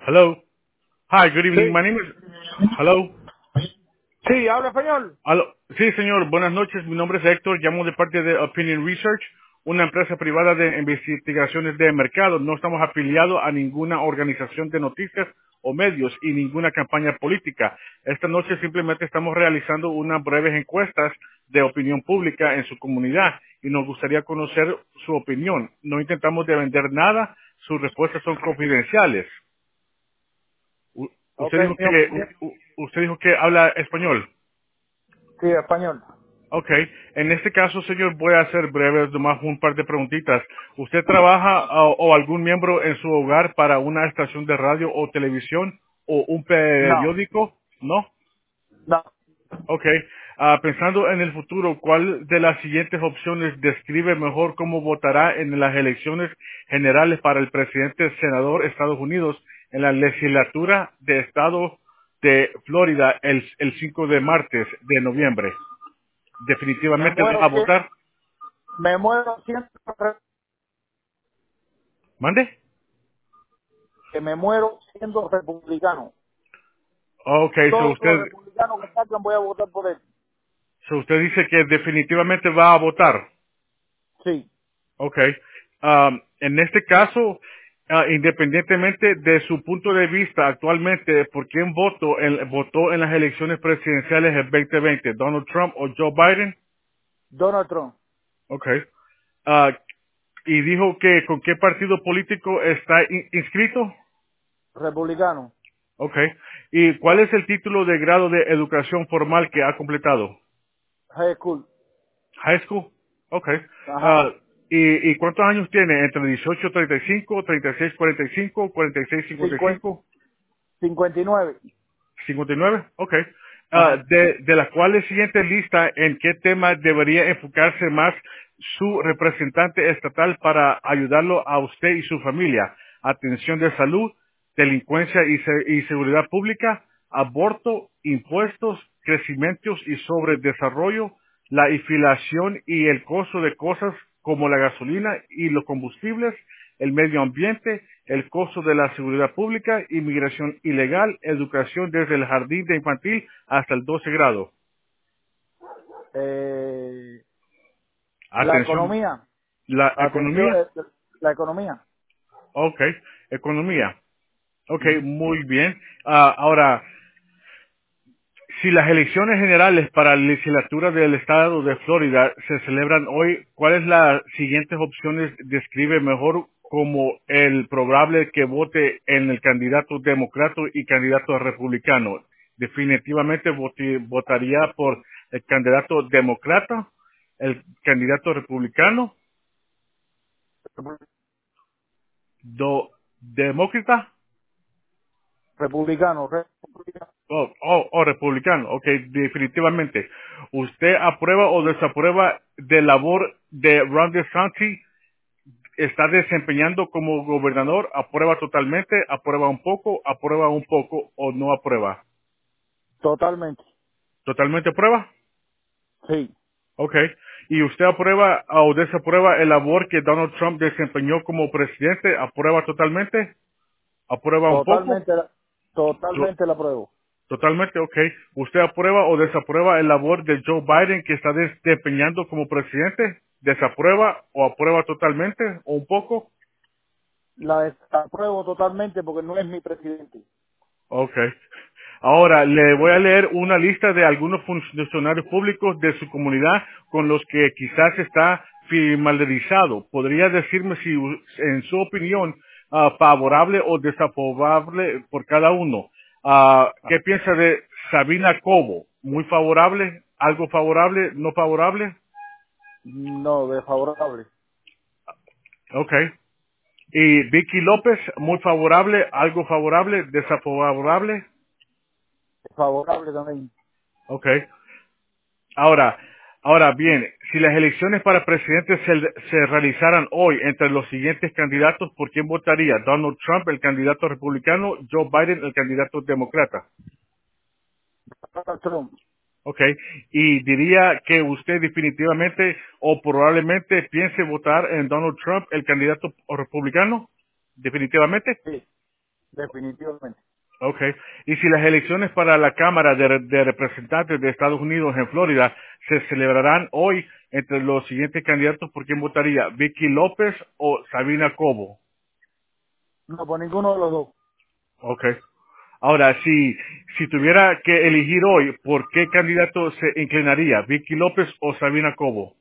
Hello. Hi, good evening. Sí, My name is... Hello. sí, habla español. Aló. Sí, señor. Buenas noches. Mi nombre es Héctor. Llamo de parte de Opinion Research, una empresa privada de investigaciones de mercado. No estamos afiliados a ninguna organización de noticias o medios y ninguna campaña política. Esta noche simplemente estamos realizando unas breves encuestas de opinión pública en su comunidad y nos gustaría conocer su opinión. No intentamos de vender nada. Sus respuestas son confidenciales. U- Ok, Usted dijo que usted dijo que habla español. sí, español. Ok. En este caso, señor, voy a hacer breves, nomás un par de preguntitas. ¿Usted trabaja o algún miembro en su hogar para una estación de radio o televisión o un No, periódico? ¿No? no. Ok. Pensando en el futuro, ¿cuál de las siguientes opciones describe mejor cómo votará en las elecciones generales para el presidente senador de Estados Unidos en la legislatura de Estado de Florida el 5 de martes de noviembre? Me ¿Definitivamente va muero, a votar? me muero siendo, ¿Mande? que me muero siendo republicano. Ok, Todos los republicanos que salgan voy a votar por él. so usted dice que definitivamente va a votar. Sí. Ok. En este caso, independientemente de su punto de vista actualmente, ¿por quién votó en las elecciones presidenciales del 2020? ¿Donald Trump o Joe Biden? Donald Trump, Ok. Ah, y dijo que con qué partido político está inscrito. republicano, Ok. ¿Y cuál es el título de grado de educación formal que ha completado? high school. High school. Ok. Ajá. Ah, y cuántos años tiene? ¿Entre 18, 35, 36, 45, 46, 50, 55, 59. 59? Ok. Ajá. De las cuales siguiente lista, ¿en qué tema debería enfocarse más su representante estatal para ayudarlo a usted y su familia? Atención de salud, delincuencia y seguridad pública, aborto, impuestos, crecimientos y sobre desarrollo, la inflación y el costo de cosas como la gasolina y los combustibles, el medio ambiente, el costo de la seguridad pública, inmigración ilegal, educación desde el jardín de infantil hasta el 12 grado. Eh, la Atención, economía, la atención, economía, la economía. ok, economía, ok, Ujú. muy bien. Ahora, si las elecciones generales para la legislatura del estado de Florida se celebran hoy, ¿cuáles las siguientes opciones describe mejor como el probable que vote en el candidato demócrata y candidato republicano? Definitivamente votaría por el candidato demócrata, el candidato republicano, demócrata Republicano, republicano. o republicano. Ok, definitivamente. ¿Usted aprueba o desaprueba de labor de Ron DeSantis? ¿Está desempeñando como gobernador? ¿Aprueba totalmente? ¿Aprueba un poco o no aprueba? Totalmente. ¿Totalmente aprueba? Sí. Ok. ¿Y usted aprueba o desaprueba el labor que Donald Trump desempeñó como presidente? ¿Aprueba totalmente? ¿Aprueba un poco? Totalmente, totalmente la apruebo. Totalmente, ok. ¿Usted aprueba o desaprueba el labor de Joe Biden que está desempeñando como presidente? ¿Desaprueba o aprueba totalmente o un poco? La desapruebo totalmente porque no es mi presidente. Ok. Ahora, le voy a leer una lista de algunos funcionarios públicos de su comunidad con los que quizás está familiarizado. ¿Podría decirme si, en su opinión, favorable o desfavorable por cada uno? Ah, ¿Qué piensa de Sabina Cobo? ¿Muy favorable? ¿Algo favorable? ¿No favorable? no, desfavorable. Ok. ¿Y Vicky López? ¿Muy favorable? ¿Algo favorable? ¿Desfavorable? Favorable también. Ok. Ahora, ahora bien, si las elecciones para presidente se realizaran hoy entre los siguientes candidatos, ¿por quién votaría? Donald Trump, el candidato republicano, Joe Biden, el candidato demócrata. Donald Trump, Ok, y diría que usted definitivamente o probablemente piense votar en Donald Trump, el candidato republicano, definitivamente. sí, definitivamente. Okay. Y si las elecciones para la Cámara de Representantes de Estados Unidos en Florida se celebrarán hoy entre los siguientes candidatos, ¿por quién votaría? ¿Vicky López o Sabina Cobo? No, por ninguno de los dos. Okay. Ahora, si tuviera que elegir hoy, ¿por qué candidato se inclinaría? ¿Vicky López o Sabina Cobo?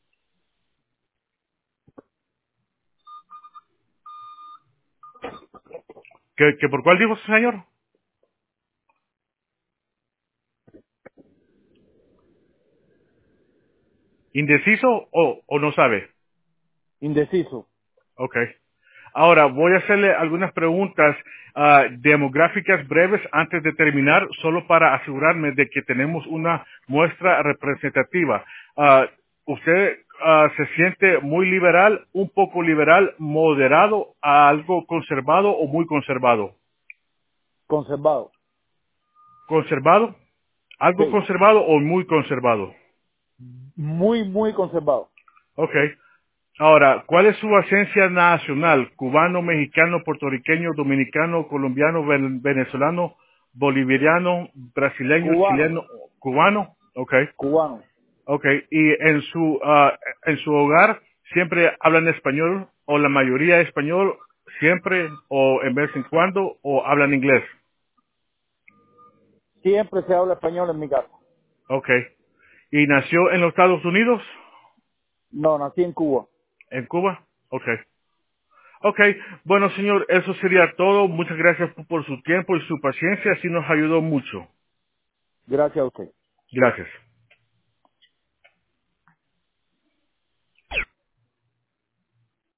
¿Que por cuál dijo, señor? ¿Indeciso o no sabe? Indeciso. Okay. Ahora, voy a hacerle algunas preguntas demográficas breves antes de terminar, solo para asegurarme de que tenemos una muestra representativa. ¿Usted se siente muy liberal, un poco liberal, moderado, algo conservado o muy conservado? Conservado. ¿Conservado? ¿Algo Sí. conservado o muy conservado? Muy, muy conservado. Okay. Ahora, ¿cuál es su esencia nacional? ¿Cubano, mexicano, puertorriqueño, dominicano, colombiano, venezolano, boliviano, brasileño, Cubano. chileno, cubano? Okay, Cubano. okay. ¿Y en su hogar siempre hablan español o la mayoría español siempre o en vez en cuando o hablan inglés? Siempre se habla español en mi casa. Okay. ¿Y nació en los Estados Unidos? No, nací en Cuba. ¿En Cuba? Okay. Ok, bueno señor, eso sería todo. Muchas gracias por su tiempo y su paciencia, así nos ayudó mucho. Gracias a usted. Gracias.